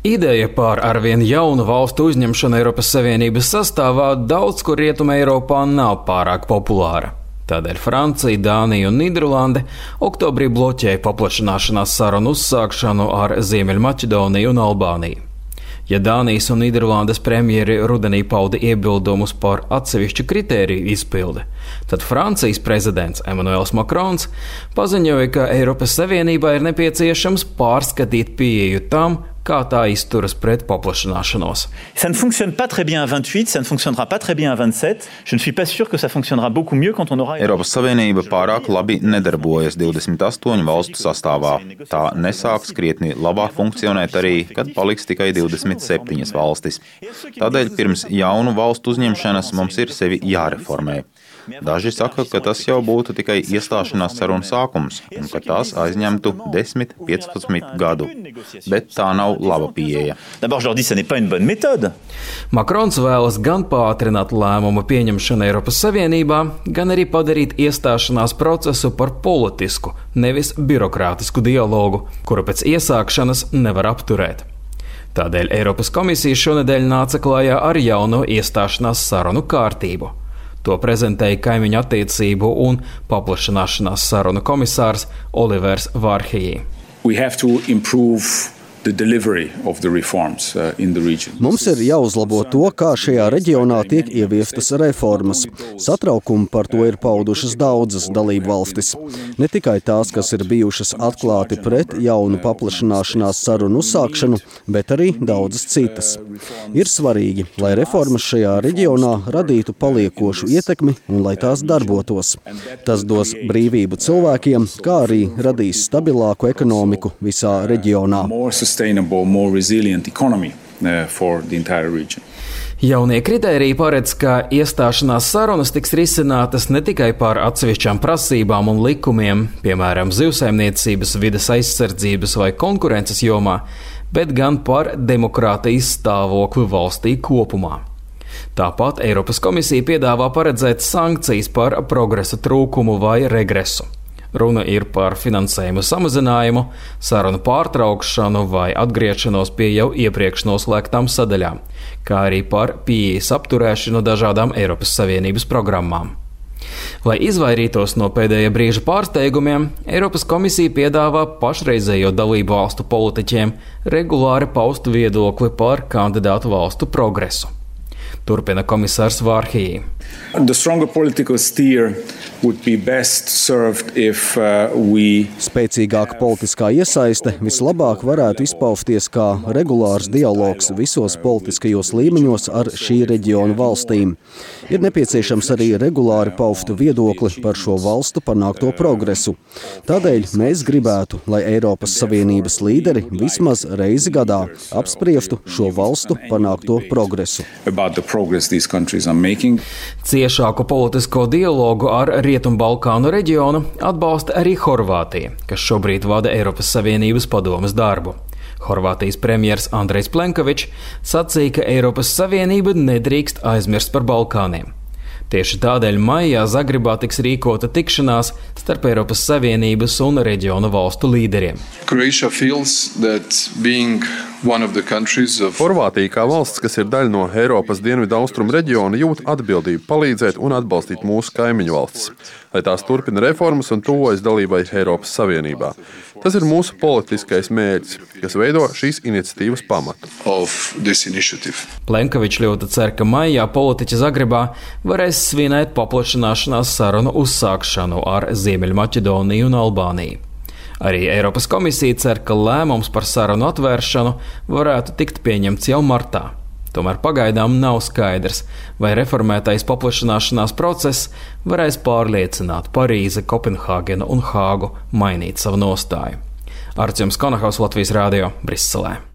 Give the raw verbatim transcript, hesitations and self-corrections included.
Ideja par arvien jaunu valstu uzņemšanu Eiropas Savienības sastāvā daudz kur Rietumē Eiropā nav pārāk populāra. Tādēļ Francija, Dānija un Nīderlande oktobrī bloķēja paplašināšanās sarunu uzsākšanu ar Ziemeļmaķedoniju un Albāniju. Ja Dānijas un Nīderlandes premjeri rudenī pauda iebildumus par atsevišķu kritēriju izpildi, tad Francijas prezidents Emmanuels Macrons paziņoja, ka Eiropas Savienībā ir nepieciešams pārskatīt pieeju tam, kā tā izturas pret paplašināšanos. Ça ne fonctionne pas très bien à vingt-huit, ça ne fonctionnera pas très bien à vingt-sept. Je ne suis pas sûr que ça fonctionnera beaucoup mieux quand on aura... Eiropas Savienība pārāk labi nedarbojas divdesmit astoņu valstu sastāvā. Tā nesāks krietni labāk funkcionēt arī, kad paliks tikai divdesmit septiņas valstis. Tādēļ pirms jaunu valstu uzņemšanas mums ir sevi jāreformē. Daži saka, ka tas jau būtu tikai iestāšanās sarunu sākums un ka tās aizņemtu desmit, piecpadsmit gadu. Bet tā nav laba pieeja. Makrons vēlas gan pātrināt lēmumu pieņemšanu Eiropas Savienībā, gan arī padarīt iestāšanās procesu par politisku, nevis birokrātisku dialogu, kuru pēc iesākšanas nevar apturēt. Tādēļ Eiropas komisija šonedēļ nāca klājā ar jauno iestāšanās sarunu kārtību. To prezentēja kaimiņu attiecību un paplašināšanās sarunu komisārs Olivers Vārhejī. Mums ir jāuzlabo to, kā šajā reģionā tiek ieviestas reformas. Satraukumu par to ir paudušas daudzas dalību valstis. Ne tikai tās, kas ir bijušas atklāti pret jaunu paplašināšanās sarunu uzsākšanu, bet arī daudzas citas. Ir svarīgi, lai reformas šajā reģionā radītu paliekošu ietekmi un lai tās darbotos. Tas dos brīvību cilvēkiem, kā arī radīs stabilāku ekonomiku visā reģionā. More resilient economy uh, for the entire region. Jaunie kritēriji paredz, ka iestāšanās sarunas tiks risinātas ne tikai par atsevišķām prasībām un likumiem, piemēram, zivsaimniecības, vides aizsardzības vai konkurences jomā, bet gan par demokrātijas stāvokli valstī kopumā. Tāpat Eiropas komisija piedāvā paredzēt sankcijas par progresa trūkumu vai regresu. Runa ir par finansējumu samazinājumu, sarunu pārtraukšanu vai atgriešanos pie jau iepriekš noslēgtām sadaļām, kā arī par pieejas apturēšanu dažādām Eiropas Savienības programmām. Lai izvairītos no pēdējā brīža pārsteigumiem, Eiropas komisija piedāvā pašreizējo dalību valstu politiķiem regulāri paust viedokli par kandidātu valstu progresu. Turpina komisārs Vārhejī. Spēcīgāka politiskā iesaiste vislabāk varētu izpausties kā regulārs dialogs visos politiskajos līmeņos ar šī reģiona valstīm. Ir nepieciešams arī regulāri paust viedokli par šo valstu panākto progresu. Tādēļ mēs gribētu, lai Eiropas Savienības līderi vismaz reizi gadā apspriestu šo valstu panākto progresu. Ciešāku politisko dialogu ar Rietumbalkānu reģionu atbalsta arī Horvātija, kas šobrīd vada Eiropas Savienības padomes darbu. Horvātijas premjers Andrejs Plenkovičs sacīja, ka Eiropas Savienība nedrīkst aizmirst par Balkāniem. Tieši tādēļ maijā Zagrebā tiks rīkota tikšanās starp Eiropas Savienības un reģionu valstu līderiem. Horvātija kā valsts, kas ir daļa no Eiropas dienvidu austrumu reģiona, jūt atbildību palīdzēt un atbalstīt mūsu kaimiņu valstis, lai tās turpina reformas un tuvojas dalībai Eiropas Savienībā. Tas ir mūsu politiskais mērķis, kas veido šīs iniciatīvas pamatu. Plenkovičs ļoti cer, ka maijā politiķi Zagrebā varēs svinēt paplašināšanās sarunu uzsākšanu ar Ziemeļmaķedoniju un Albāniju. Arī Eiropas komisija cer, ka lēmums par sarunu atvēršanu varētu tikt pieņemts jau martā. Tomēr pagaidām nav skaidrs, vai reformētais paplašināšanās process varēs pārliecināt Parīzi, Kopenhāgenu un Hāgu mainīt savu nostāju. Artjoms Konahaus, Latvijas Rādio, Briselē.